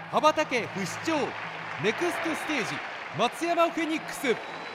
羽ばたけ不死鳥ネクストステージ松山フェニックス。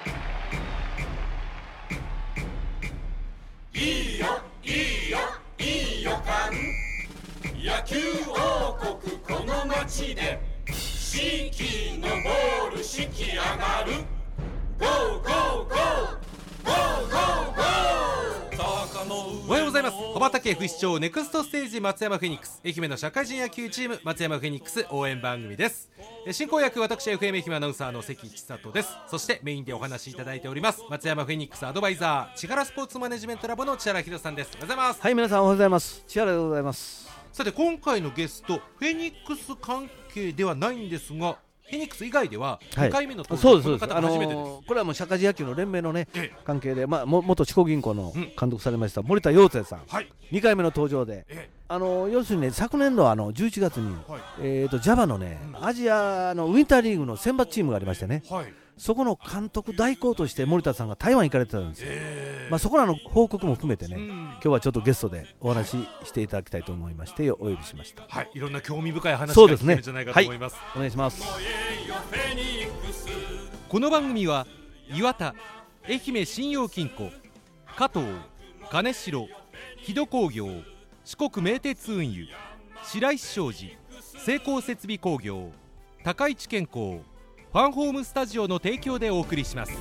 いいよいいよいい予感、野球王国この街で四季のボール四季上がる、ゴーゴーゴーゴーゴーゴー、坂の上のおはようございます。羽ばたけ不死鳥ネクストステージ松山フェニックス、愛媛の社会人野球チーム松山フェニックス応援番組です。進行役私 FM 愛媛アナウンサーの関千里です。そしてメインでお話しいただいております松山フェニックスアドバイザー千原スポーツマネジメントラボの千原博さんです。おはようございます。 はい、皆さんおはようございます。千原でございます。 さて今回のゲストフェニックス関係ではないんですが、フェニックス以外では2回目の登場、 そうです、 この方が初めてです。 これはもう社会人野球の連盟のね、関係で、元四国銀行のうん監督されました森田洋生さん、 はい、 2回目の登場で、要するにね、昨年度11月に、 はい、 JAVA のね、アジアのウィンターリーグの選抜チームがありましてね、 はい、 そこの監督代行として森田さんが台湾行かれてたんですよ。そこらの報告も含めてね、今日はちょっとゲストでお話ししていただきたいと思いましてお呼びしました。 はい、いろんな興味深い話がそうですね聞けるんじゃないかと思います。 お願いします。 この番組は岩田、愛媛信用金庫、加藤、金城、木戸工業、四国名鉄運輸、白石商事、成功設備工業、高市健康、ファンホームスタジオの提供でお送りします。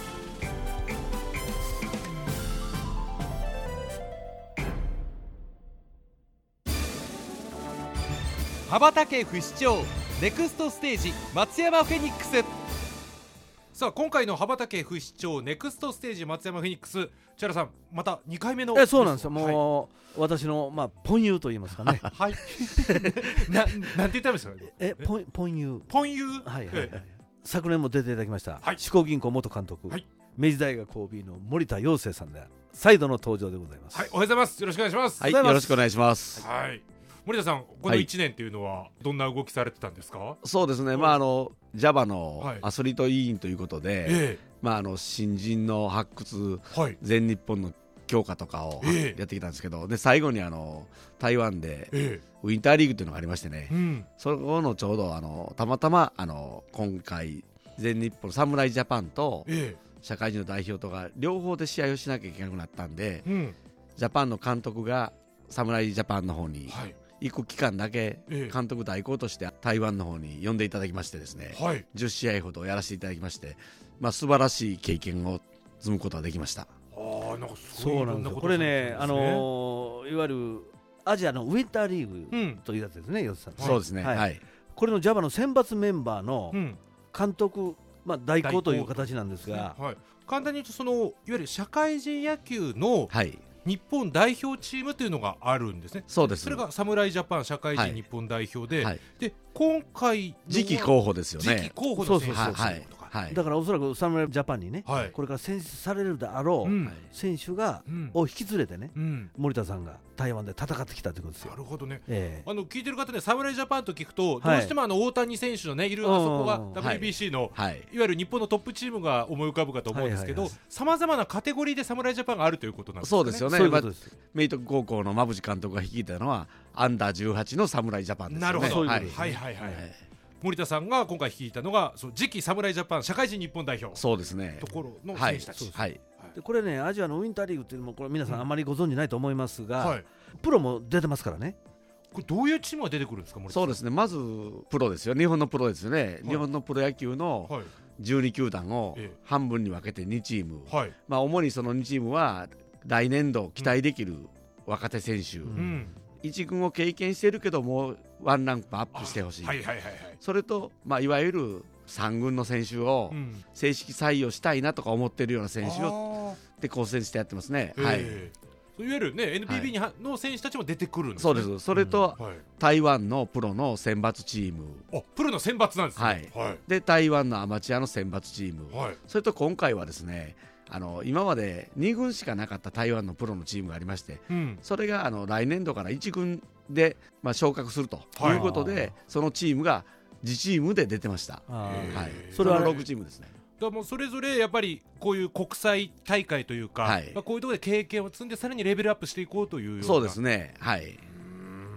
羽ばたけ不死鳥ネクストステージ松山フェニックス。さあ今回の羽ばたけ不死鳥ネクストステージ松山フェニックス、千原さんまた2回目のそうなんですよ。もう、私のポンユーと言いますかねはいなんて言ったんですか。 ポンユー、 ポンユー、 はいはいはい、昨年も出ていただきました、 はい、 四国銀行元監督、 はい、 明治大学 OB の森田洋生さんで再度の登場でございます。 はい、おはようございます。よろしくお願いします。 はい、よろしくお願いします。 はい、森田さん、この1年っていうのはどんな動きされてたんですか。 そうですね、JAVA のアスリート委員ということで、新人の発掘、全日本の強化とかをやってきたんですけど、で最後に台湾でウィンターリーグというのがありましてね、そこのちょうどたまたま今回全日本侍ジャパンと社会人の代表とが両方で試合をしなきゃいけなくなったんで、ジャパンの監督が侍ジャパンの方に行く期間だけ監督代行として台湾の方に呼んでいただきましてですね、10試合ほどやらせていただきまして、素晴らしい経験を積むことができました。 なんかそうなんですよ。これね、いわゆるアジアのウィンターリーグというやつですね、吉さん。 そうですね、はい、 これの JAVA の選抜メンバーの監督、代行という形なんですが、 簡単に言うといわゆる社会人野球の日本代表チームというのがあるんですね。 そうです。 それが侍ジャパン社会人日本代表で、で今回次期候補ですよね。 次期候補の選手とか、 だからおそらく侍ジャパンにね、これから選出されるであろう選手を引き連れてね、森田さんが台湾で戦ってきたということですよ。 なるほどね。聞いてる方ね、侍ジャパンと聞くとどうしても大谷選手のねいるあそこが WBC のいわゆる日本のトップチームが思い浮かぶかと思うんですけど、さまざまなカテゴリーで侍ジャパンがあるということなんですね。 そうですよね。明徳高校の馬淵監督が率いたのはアンダー18の侍ジャパンですよね。 なるほど。森田さんが今回率いたのが次期侍ジャパン社会人日本代表、 そうですね、 ところの選手たち。 でこれね、アジアのウィンターリーグっていうのもこれ皆さんあんまりご存じないと思いますが、プロも出てますからね。 これどういうチームが出てくるんですか。森田さん。 そうですね、まずプロですよ。日本のプロですよね。日本のプロ野球の12球団を半分に分けて2チーム、主にその2チームは来年度期待できる若手選手、1軍を経験しているけどもワンランクアップしてほしい、それと、いわゆる3軍の選手を正式採用したいなとか思っているような選手をで構成してやってますね。いわゆるね NPB の選手たちも出てくるんですね。 そうです。それと、台湾のプロの選抜チーム、 プロの選抜なんですね。 で台湾のアマチュアの選抜チーム、それと今回はですね、今まで2軍しかなかった台湾のプロのチームがありまして、それが来年度から1軍で、昇格するということで、そのチームが自チームで出てました。それは6チームですね。 だもうそれぞれやっぱりこういう国際大会というか、こういうところで経験を積んでさらにレベルアップしていこうというような。 そうですね。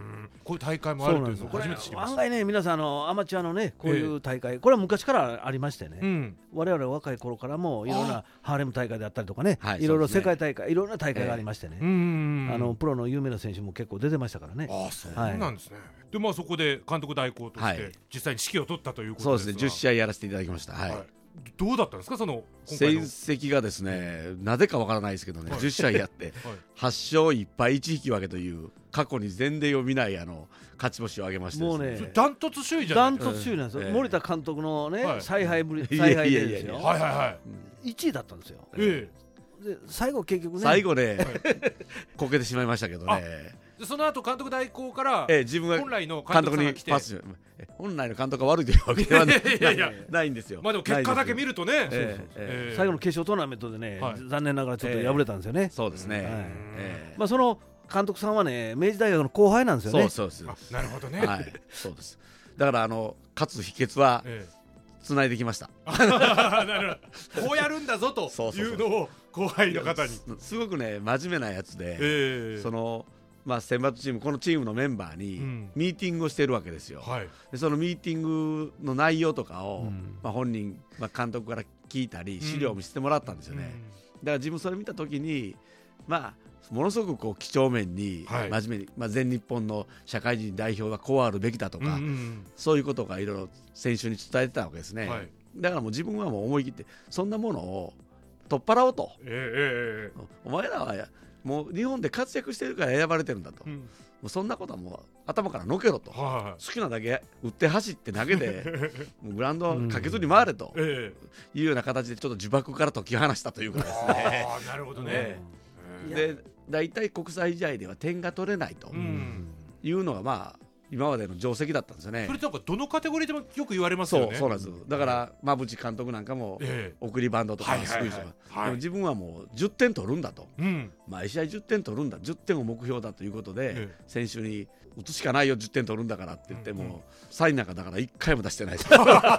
こういう大会もあるというのを初めて知りました。 案外ね、皆さんアマチュアのねこういう大会、これは昔からありましてね、我々若い頃からもいろんなハーレム大会であったりとかね、いろいろ世界大会、いろんな大会がありましてね、プロの有名な選手も結構出てましたからね。 そうなんですね。でそこで監督代行として実際に指揮を取ったということですが、 そうですね、10試合やらせていただきました。 どうだったんですか、その成績がですね、なぜかわからないですけどね、10試合やって8勝1敗1引き分けという過去に前例を見ない勝ち星を挙げまして、 もうねダントツ首位じゃないですか。 ダントツ首位なんですよ、森田監督のね采配でですよ、1位だったんですよ。で最後結局ね、 最後ねこけてしまいましたけどね。 その後監督代行から自分が本来の監督さんが来て、 本来の監督が悪いというわけではないんですよ。 でも結果だけ見るとね、 最後の決勝トーナメントでね、残念ながらちょっと敗れたんですよね。 そうですね。 その監督さんはね、明治大学の後輩なんですよね。 そうです。 なるほどね。 そうです。だから勝つ秘訣はつないできました。 なるほど。こうやるんだぞというのを後輩の方に。 すごくね真面目なやつで、選抜チーム、このチームのメンバーにミーティングをしているわけですよ。でそのミーティングの内容とかを、本人、監督から聞いたり資料を見せてもらったんですよね。だから自分それ見た時にものすごく几帳面に真面目に、全日本の社会人代表がこうあるべきだとか、そういうことがいろいろ選手に伝えてたわけですね。だからもう自分はもう思い切ってそんなものを取っ払おうと、お前らはもう日本で活躍してるから選ばれてるんだと、もうそんなことはもう頭からのけろと、好きなだけ打って走って投げてもうグラウンドかけずに回れというような形でちょっと呪縛から解き放したというかですね。 なるほどね。 で大体国際試合では点が取れないというのが今までの定石だったんですよね。 それってどのカテゴリーでもよく言われますよね。 そうなんです。だから馬淵監督なんかも送りバントとかスクイズとか、でも自分はもう10点取るんだと、毎試合10点取るんだ、10点を目標だということで、選手に打つしかないよ10点取るんだからって言っても、サインなんかだから1回も出してないです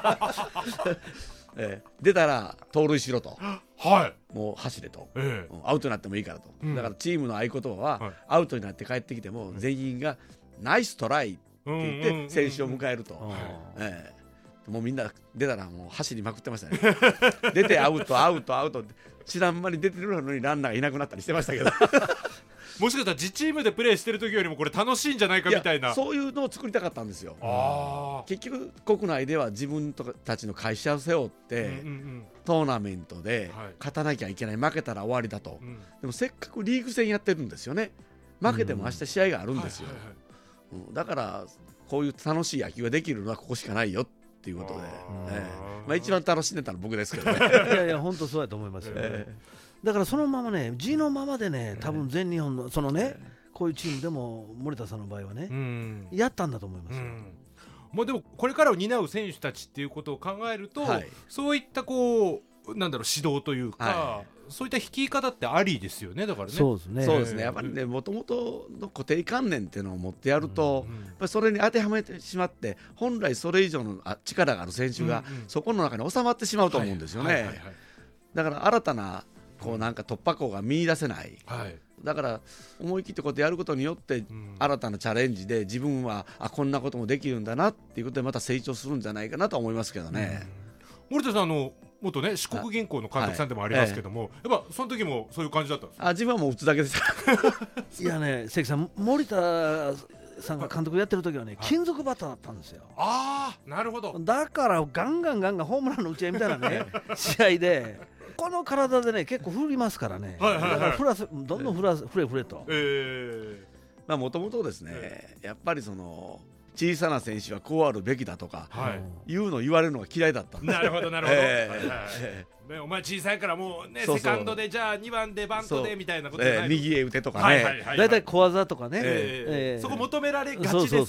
出たら盗塁しろと、もう走れと、アウトになってもいいからと、だからチームの合言葉は、アウトになって帰ってきても全員がナイストライって言って選手を迎えると、もうみんな出たらもう走りまくってましたね出てアウトって知らん間に出てるのにランナーがいなくなったりしてましたけどもしかしたら自チームでプレーしてる時よりもこれ楽しいんじゃないかみたいな、 そういうのを作りたかったんですよ。結局国内では自分たちの会社を背負って、トーナメントで勝たなきゃいけない、負けたら終わりだと、でもせっかくリーグ戦やってるんですよね。負けても明日試合があるんですよ。だからこういう楽しい野球ができるのはここしかないよっていうことで、一番楽しんでたのは僕ですけどねいや本当そうやと思いますよ、だからそのままね、地のままでね、多分全日本のそのね、こういうチームでも森田さんの場合はね、やったんだと思いますよ。 でもこれからを担う選手たちっていうことを考えると、そういった指導というか、そういった引き方ってありですよね。だからね。 そうですね。 やっぱりね、もともとの固定観念っていうのを持ってやると、やっぱりそれに当てはめてしまって、本来それ以上の力がある選手がそこの中に収まってしまうと思うんですよね。だから新たななんか突破口が見出せない。だから思い切ってこうやってやることによって、新たなチャレンジで自分はこんなこともできるんだなっていうことでまた成長するんじゃないかなと思いますけどね。 森田さん元ね四国銀行の監督さんでもありますけども、やっぱその時もそういう感じだったんですか。 自分はもう打つだけですいやね、関さん、森田さんが監督やってる時はね、金属バッターだったんですよ。 なるほど。 だからガンガンホームランの打ち合いみたいなね試合でこの体でね結構振りますからね、だからどんどん振れと。 もともとですね、やっぱり小さな選手はこうあるべきだとかいうのを言われるのが嫌いだったんです。 なるほどなるほど。お前小さいからもうね、セカンドでじゃあ2番でバントでみたいなことじゃない、 右へ打てとかね、 だいたい小技とかね、 そこ求められがちです。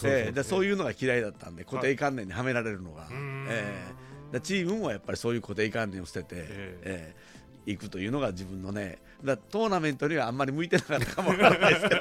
そういうのが嫌いだったんで、固定観念にはめられるのが、チームもやっぱりそういう固定観念を捨てていくというのが自分のね、トーナメントにはあんまり向いてなかったかもわからないですけど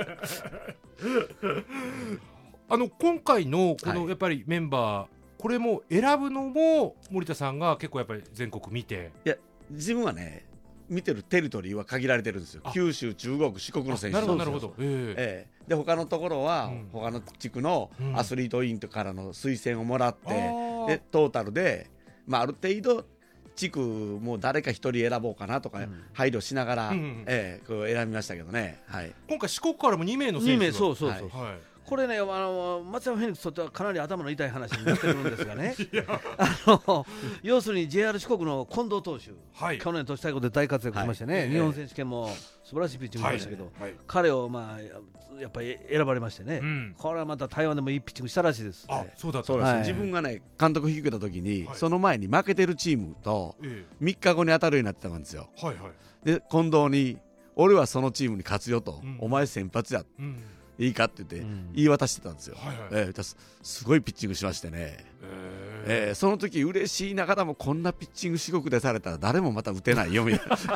今回のこのやっぱりメンバー、これも選ぶのも森田さんが結構やっぱり全国見て。 いや自分はね、 見てるテリトリーは限られてるんですよ。九州、中国、四国の選手なるほど。 で他のところは、他の地区のアスリート委員からの推薦をもらって、でトータルで、ある程度地区も誰か一人選ぼうかなとか配慮しながら、こう選びましたけどね、 今回四国からも2名の選手がそう、これね、松山フェニックスとってはかなり頭の痛い話になってるんですがね要するに JR 四国の近藤投手、去年都市対抗で大活躍しましてね、日本選手権も素晴らしいピッチングしましたけど、彼をやっぱり選ばれましてね、これはまた台湾でもいいピッチングしたらしいです。 そうだったんですね。自分がね監督引き受けた時に、その前に負けてるチームと3日後に当たるようになってたんですよ。で近藤に俺はそのチームに勝つよと、お前先発や、いいかって言って言い渡してたんですよ。すごいピッチングしましてね、その時嬉しいながらも、こんなピッチング四国でされたら誰もまた打てないよみたいな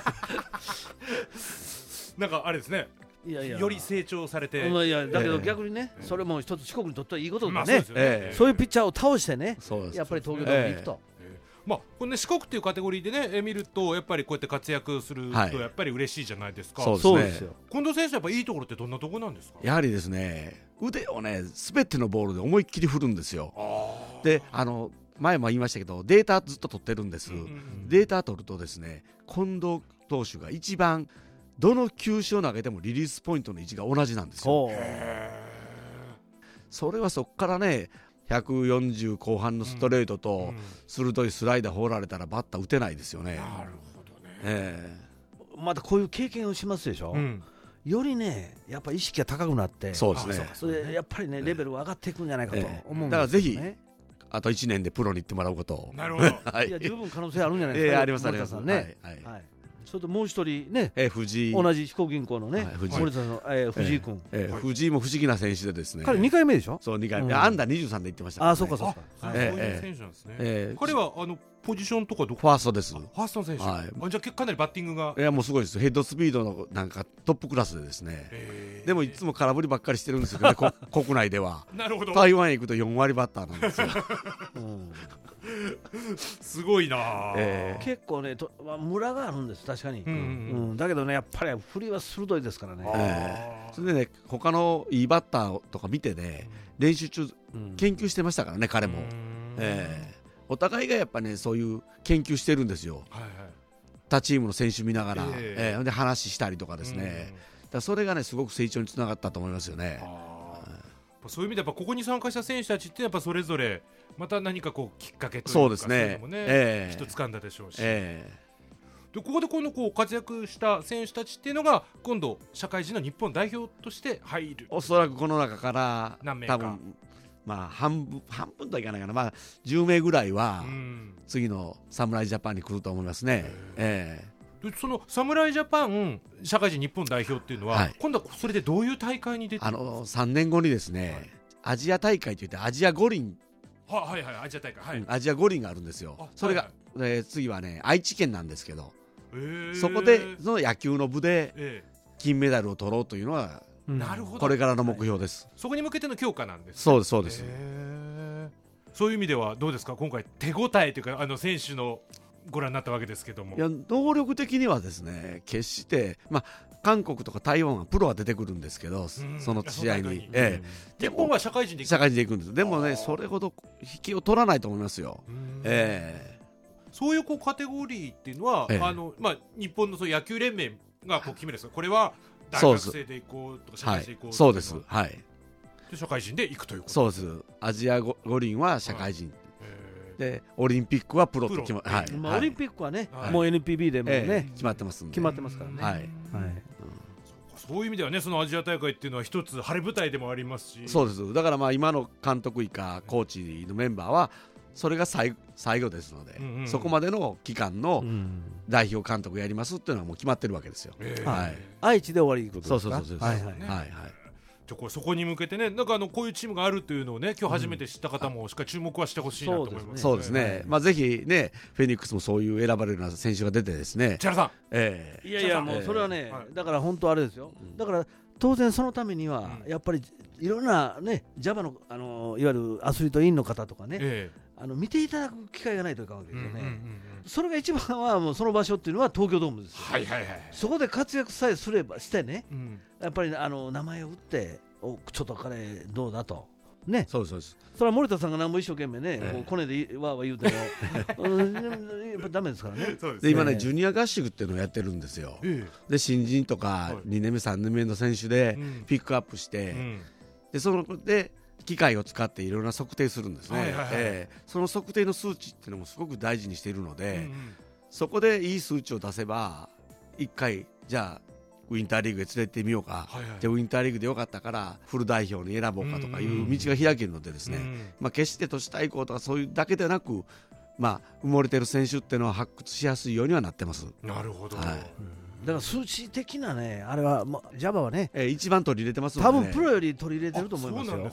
なんかあれですね、より成長されて、 だけど逆にね、それも一つ四国にとってはいいことでね、そういうピッチャーを倒してね、やっぱり東京ドームに行くと。 これね、四国っていうカテゴリーでね見ると、やっぱりこうやって活躍するとやっぱり嬉しいじゃないですか。 そうですよ。 近藤選手やっぱいいところってどんなところなんですか？ やはりですね、腕をね全てのボールで思いっきり振るんですよ。で前も言いましたけど、データずっと取ってるんです。データ取るとですね、近藤投手が一番どの球種を投げてもリリースポイントの位置が同じなんですよ。それはそこからね、140後半のストレートと鋭いスライダー放られたらバッター打てないですよね。 なるほどね。 またこういう経験をしますでしょ、よりねやっぱり意識が高くなって、 そうですね、 それやっぱりねレベルが上がっていくんじゃないかと思うんですよね。 だからぜひあと1年でプロに行ってもらうことを。 なるほどいや十分可能性あるんじゃないですか。 ありますありますね。 それともう一人ね、 藤井、 同じ四国銀行のね、森田さんの藤井君、 藤井も不思議な選手でですね、 彼2回目でしょ。 そう2回目、アンダー23で行ってました。 そうかそうか。 そういう選手なんですね。彼はポジションとかどこ？ ファーストです。 ファーストの選手。じゃあかなりバッティングが。 いやもうすごいです。ヘッドスピードのなんかトップクラスでですね。でもいつも空振りばっかりしてるんですよね。国内では。 なるほど。 台湾へ行くと4割バッターなんですよ。 すごいな。 結構ねムラがあるんです、確かに。だけどねやっぱり振りは鋭いですからね。 それでね他のいいバッターとか見てね、練習中研究してましたからね、彼も。お互いがやっぱねそういう研究してるんですよ。他チームの選手見ながら、で話したりとかですね。それがねすごく成長につながったと思いますよね。 そういう意味でやっぱここに参加した選手たちってやっぱそれぞれまた何かこうきっかけというか、 そうですね、 そういうのもね、一つ掴んだでしょうし、でここでこう活躍した選手たちっていうのが今度社会人の日本代表として入る。 おそらくこの中から何名か、 多分半分とはいかないかな、10名ぐらいは次の侍ジャパンに来ると思いますね。 でその侍ジャパン社会人日本代表っていうのは、今度はそれでどういう大会に出て 3年後にですね、アジア大会といってアジア五輪、 アジア大会、 アジア五輪があるんですよ。それが、次はね愛知県なんですけど、そこでその野球の部で金メダルを取ろうというのは、 なるほど、 これからの目標です。 そこに向けての強化なんですね。 そうですそうです。 そういう意味ではどうですか、今回手応えというか選手のご覧になったわけですけども。 いや能力的にはですね、決して、韓国とか台湾はプロは出てくるんですけど、その試合に、 日本は社会人で行くんです。でもねそれほど引きを取らないと思いますよ。 そういうカテゴリーっていうのは、日本の野球連盟が決めるんですか。これは大学生で行こうとか社会人で行こうとか、 そうです。 で社会人で行くということ。 そうです。アジア五輪は社会人、でオリンピックはプロと決まる。 オリンピックはね、もう NPB でもね、 決まってますんで。 決まってますからね。 そういう意味ではね、そのアジア大会っていうのは一つ晴れ舞台でもありますし。 そうです。だから今の監督以下コーチのメンバーはそれが最後ですので、そこまでの期間の代表監督やりますっていうのはもう決まってるわけですよ。 愛知で終わりことですか。 そうそこに向けてね、なんかこういうチームがあるというのをね、今日初めて知った方もしっかり注目はしてほしいなと思います。 そうですね。ぜひね、フェニックスもそういう選ばれるような選手が出てですね。 千原さん。 いやもうそれはね、だから本当あれですよ。だから当然そのためにはやっぱりいろんなね、ジャバのいわゆるアスリート委員の方とかね、 見ていただく機会がないといかんわけですよね。それが一番はもうその場所っていうのは東京ドームですよ。そこで活躍さえすればしてね、やっぱり名前を打ってちょっと彼どうだとね。 そうです。 それは森田さんがなんぼ一生懸命ね、コネでわーわー言うてもやっぱダメですからね。 で今ねジュニア合宿っていうのをやってるんですよ。で新人とか2年目3年目の選手でピックアップして、でそので機械を使っていろいろな測定するんですね。その測定の数値っていうのもすごく大事にしているので、そこでいい数値を出せば1回じゃあウィンターリーグへ連れてってみようか、じゃあウィンターリーグでよかったからフル代表に選ぼうかとかいう道が開けるのでですね、決して都市対抗とかそういうだけではなく、埋もれてる選手っていうのは発掘しやすいようにはなってます。 なるほど。 だから数値的なねあれはジャバはね、 一番取り入れてますので、 多分プロより取り入れてると思いますよ。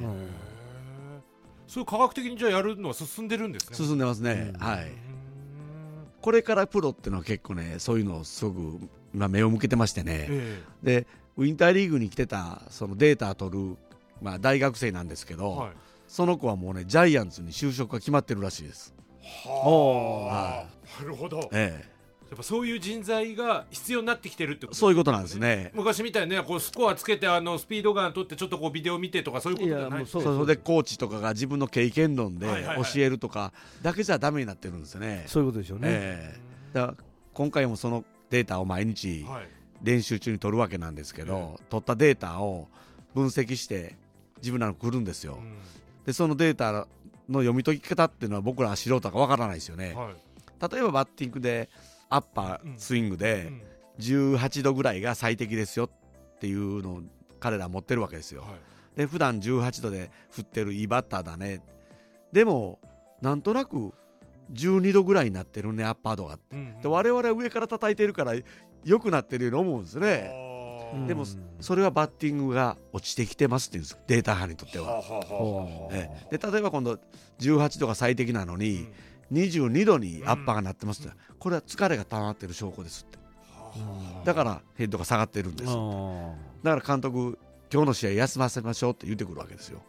そういう科学的にじゃあやるのは進んでるんですね。 進んでますね。これからプロっていうのは結構ねそういうのをすごく目を向けてましてね、でウィンターリーグに来てたそのデータを取る、大学生なんですけど、その子はもうねジャイアンツに就職が決まってるらしいです。 なるほど。やっぱそういう人材が必要になってきてるってことですね。 そういうことなんですね。 昔みたいにねこうスコアつけてスピードガン取ってちょっとこうビデオ見てとかそういうことじゃない。 それでコーチとかが自分の経験論で教えるとかだけじゃダメになってるんですよね。 そういうことでしょうね。 だから今回もそのデータを毎日練習中に取るわけなんですけど、取ったデータを分析して自分らの来るんですよ。でそのデータの読み解き方っていうのは僕ら素人がわからないですよね。例えばバッティングでアッパースイングで18度ぐらいが最適ですよっていうのを彼らは持ってるわけですよ。で普段18度で振ってるいいバッターだね、でもなんとなく12度ぐらいになってるねアッパー度が、で我々は上から叩いてるから良くなってるように思うんですね。でもそれはバッティングが落ちてきてますって言うんです、データ班にとっては。で例えば今度18度が最適なのに22度にアッパーがなってますって、これは疲れが溜まってる証拠ですって。だからヘッドが下がってるんです。だから監督今日の試合休ませましょうって言ってくるわけですよ。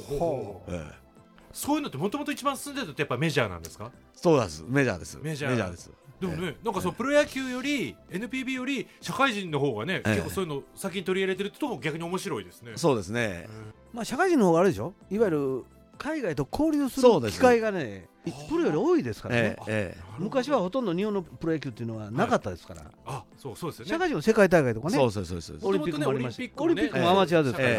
そういうのってもともと一番進んでるのってやっぱメジャーなんですか？ そうです、メジャーです。メジャーです。 でもね、なんかそうプロ野球より NPB より社会人の方がね、結構そういうの先に取り入れてるってとも逆に面白いですね。 そうですね。 社会人の方があれでしょ、いわゆる海外と交流する機会がねプロより多いですからね。昔はほとんど日本のプロ野球っていうのはなかったですから。 そうですよね。 社会人の世界大会とかね、 そうオリンピックもありました。オリンピックもアマチュアですから、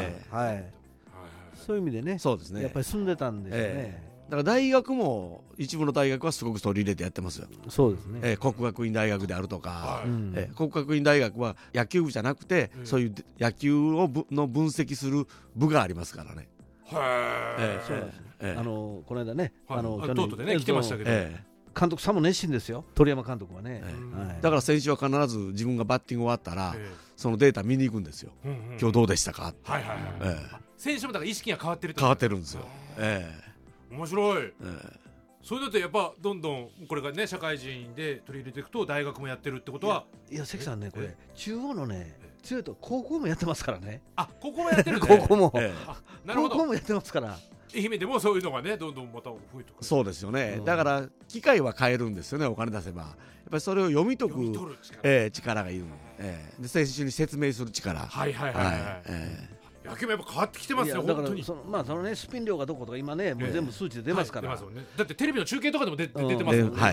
そういう意味でね、やっぱり進んでたんですよね。 だから大学も一部の大学はすごく取り入れてやってますよ。 そうですね。 國學院大学であるとか、國学院大学は野球部じゃなくて、そういう野球をの分析する部がありますからね。 そうです。この間ね、 京都でね来てましたけど、 監督さんも熱心ですよ、鳥山監督はね。 だから選手は必ず自分がバッティング終わったらそのデータ見に行くんですよ。今日どうでしたか。 選手もだから意識が変わってる変わってるんですよ。 面白い。そういうのってやっぱどんどんこれがね社会人で取り入れていくと大学もやってるってことは、 いや関さんね、これ中央のね強いと高校もやってますからね。 高校もやってるね。 高校もなるほど、 高校もやってますから。 愛媛でもそういうのがねどんどんまた増えてくる。 そうですよね。だから機械は変えるんですよね、お金出せば。やっぱりそれを読み解く力がいるので、選手に説明する力。野球もやっぱ変わってきてますよ。 だからそのねスピン量がどことか今ねもう全部数値で出ますから。 だってテレビの中継とかでも出てますもんね。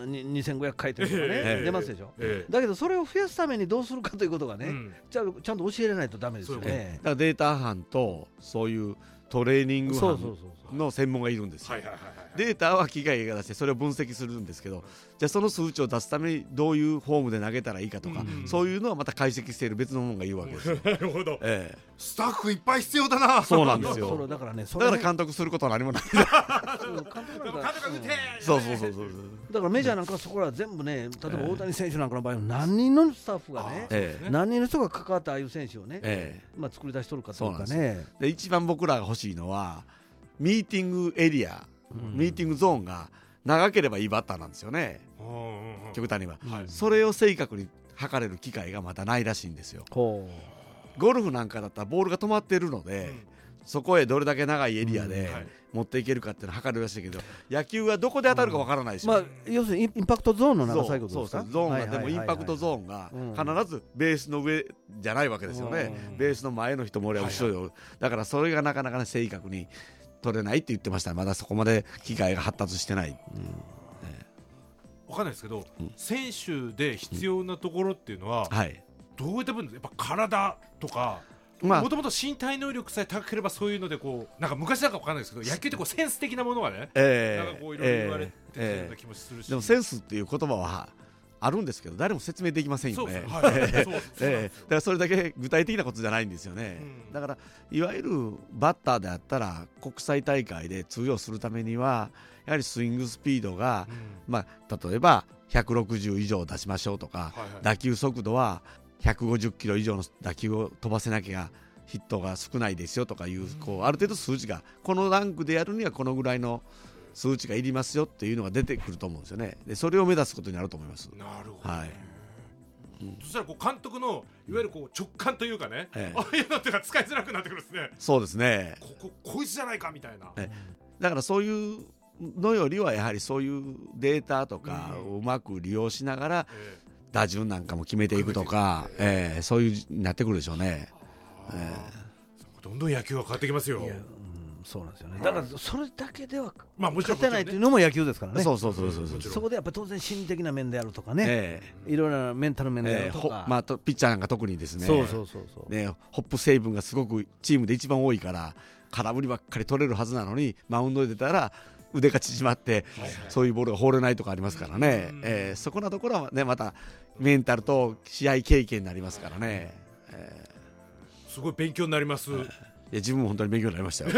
2500回転とかね出ますでしょ。だけどそれを増やすためにどうするかということがねちゃんと教えられないとダメですよね。 だからデータ班とそういうトレーニング班の専門がいるんですよ。データは機械が出してそれを分析するんですけど、じゃあその数値を出すためにどういうフォームで投げたらいいかとか、そういうのはまた解析している別のものがいるわけですよ。 なるほど。スタッフいっぱい必要だな。 そうなんですよ。 だからね、 だから監督することは何もない。 監督そうだからメジャーなんかそこら全部ね、例えば大谷選手なんかの場合は何人のスタッフがね、何人の人が関わってああいう選手をね作り出しとるかというかね。 で一番僕らが欲しいのはミーティングエリア、ミーティングゾーンが長ければいいバッターなんですよね。極端にはそれを正確に測れる機会がまだないらしいんですよ。ゴルフなんかだったらボールが止まってるのでそこへどれだけ長いエリアで持っていけるかっていうのを測るらしいけど、野球はどこで当たるかわからないし、 要するにインパクトゾーンの長さいうことですか。 ゾーンがでもインパクトゾーンが必ずベースの上じゃないわけですよね。ベースの前の人も俺は後ろで、だからそれがなかなか正確に取れないって言ってました。まだそこまで機械が発達してない。 分かんないですけど、選手で必要なところっていうのは、どういった分、やっぱ体とかもともと身体能力さえ高ければそういうのでこうなんか昔なんか分かんないですけど、野球ってこうセンス的なものがね、なんかこういろいろ言われてるような気もするし、 でもセンスっていう言葉はあるんですけど誰も説明できませんよね。だからそれだけ具体的なことじゃないんですよね。だからいわゆるバッターであったら国際大会で通用するためにはやはりスイングスピードが、例えば160以上出しましょうとか、打球速度は150キロ以上の打球を飛ばせなきゃヒットが少ないですよとかいう、ある程度数値がこのランクでやるにはこのぐらいの数値がいりますよっていうのが出てくると思うんですよね。でそれを目指すことになると思います。 なるほど、そしたらこう監督のいわゆるこう直感というかね、ああいうのっていうのは使いづらくなってくるんですね。 そうですね。 こいつじゃないかみたいな、 だからそういうのよりはやはりそういうデータとかをうまく利用しながら打順なんかも決めていくとか、そういうになってくるでしょうね。 どんどん野球が変わってきますよ。 そうなんですよね。だからそれだけでは勝てないというのも野球ですからね。 そこでやっぱり当然心理的な面であるとかね、いろいろなメンタル面であるとか、 ピッチャーなんか特にですね、 ホップ成分がすごくチームで一番多いから空振りばっかり取れるはずなのにマウンドで出たら腕が縮まってそういうボールが放れないとかありますからね。そこのところはねまたメンタルと試合経験になりますからね。 すごい勉強になります。 自分も本当に勉強になりましたよ。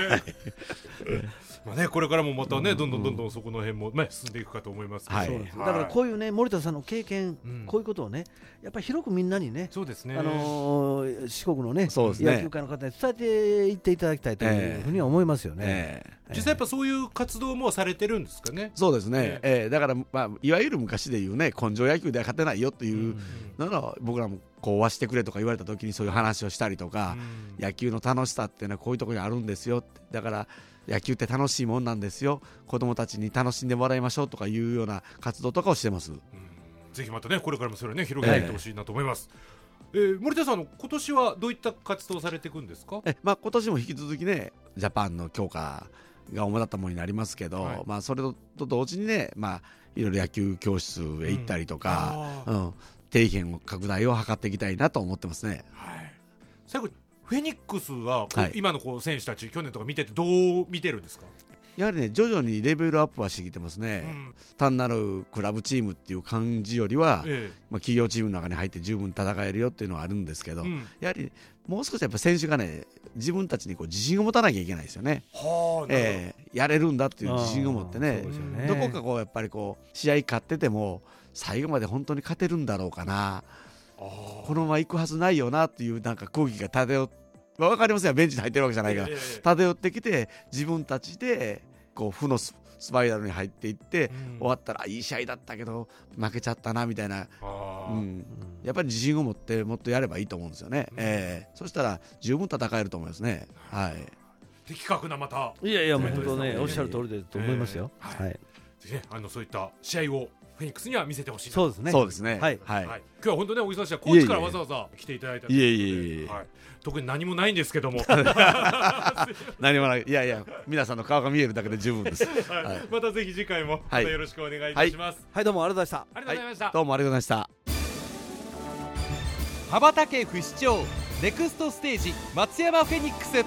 これからもまたねどんどんそこの辺も進んでいくかと思いますけど、 だからこういうね森田さんの経験、こういうことをねやっぱり広くみんなにね、 そうですね、 四国のね野球界の方に伝えていっていただきたいというふうには思いますよね。 実際やっぱそういう活動もされてるんですかね。 そうですね、だからいわゆる昔でいうね根性野球では勝てないよっていうのを僕らもこうはしてくれとか言われた時にそういう話をしたりとか、野球の楽しさっていうのはこういうところにあるんですよって、だから野球って楽しいもんなんですよ、子どもたちに楽しんでもらいましょうとかいうような活動とかをしてます。 ぜひまたねこれからもそれをね広げていってほしいなと思います。森田さん今年はどういった活動をされていくんですか。 今年も引き続きねジャパンの強化が主だったものになりますけど、それと同時にねいろいろ野球教室へ行ったりとか、底辺の拡大を図っていきたいなと思ってますね。 最後にフェニックスは今の選手たち去年とか見ててどう見てるんですか。 やはりね徐々にレベルアップはしてきてますね。単なるクラブチームっていう感じよりは、企業チームの中に入って十分戦えるよっていうのはあるんですけど、やはりもう少しやっぱ選手がね自分たちに自信を持たなきゃいけないですよね。やれるんだっていう自信を持ってね、どこかやっぱり試合勝ってても最後まで本当に勝てるんだろうかな、このまま行くはずないよなっていうなんか空気が漂って分かりますよ、ベンチに入ってるわけじゃないから、漂ってきて自分たちで負のスパイラルに入っていって、終わったらいい試合だったけど負けちゃったなみたいな、やっぱり自信を持ってもっとやればいいと思うんですよね。そしたら十分戦えると思いますね。 的確なまたいや本当ねおっしゃる通りだと思いますよ。ぜひねそういった試合をフェニックスには見せてほしい。 そうですね。 そうですね。 今日は本当ねお忙しい高知からわざわざ来ていただいた。特に何もないんですけども何もない。いや皆さんの顔が見えるだけで十分です。 またぜひ次回もまたよろしくお願いいたします。 どうもありがとうございました。 ありがとうございました。 どうもありがとうございました。 羽ばたけ不死鳥ネクストステージ松山フェニックス。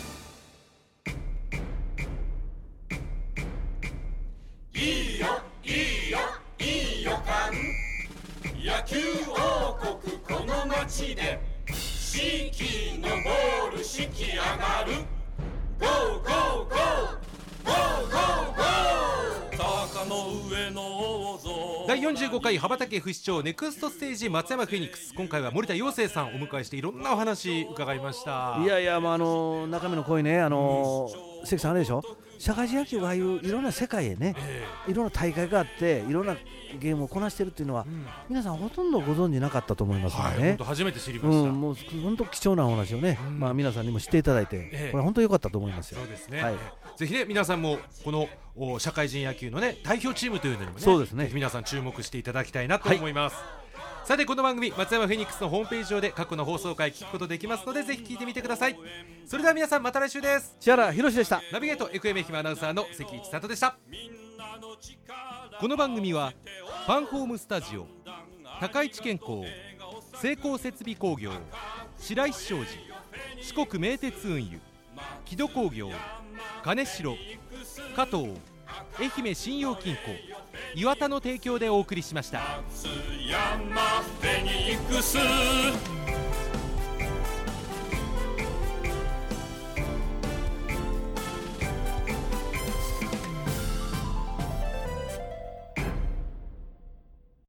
いいよいいよいい予感、野球王国この街で四季のボール敷き上がる、ゴーゴーゴーゴーゴーゴー、坂の上の像。 第45回羽ばたけ不死鳥ネクストステージ松山フェニックス、今回は森田洋生さんをお迎えしていろんなお話伺いました。 いや中身の濃いね関さんあれでしょ、社会人野球がああいういろんな世界へね、いろんな大会があっていろんなゲームをこなしてるっていうのは、皆さんほとんどご存じなかったと思いますのでね、 初めて知りました。 もう本当貴重なお話をね、皆さんにも知っていただいて、これ本当に良かったと思いますよ。 そうですね、ぜひね皆さんもこの社会人野球のね代表チームというのにもね、 そうですね、 ぜひ皆さん注目していただきたいなと思います。さてこの番組松山フェニックスのホームページ上で過去の放送回聞くことできますので、ぜひ聞いてみてください。それでは皆さんまた来週です。 千原博でした。 ナビゲート FM 愛媛アナウンサーの関一里でした。この番組はファンホームスタジオ、高市健康、成功設備工業、白石商事、四国名鉄運輸、木戸工業、金城、加藤、愛媛信用金庫、岩田の提供でお送りしました。 松山フェニックス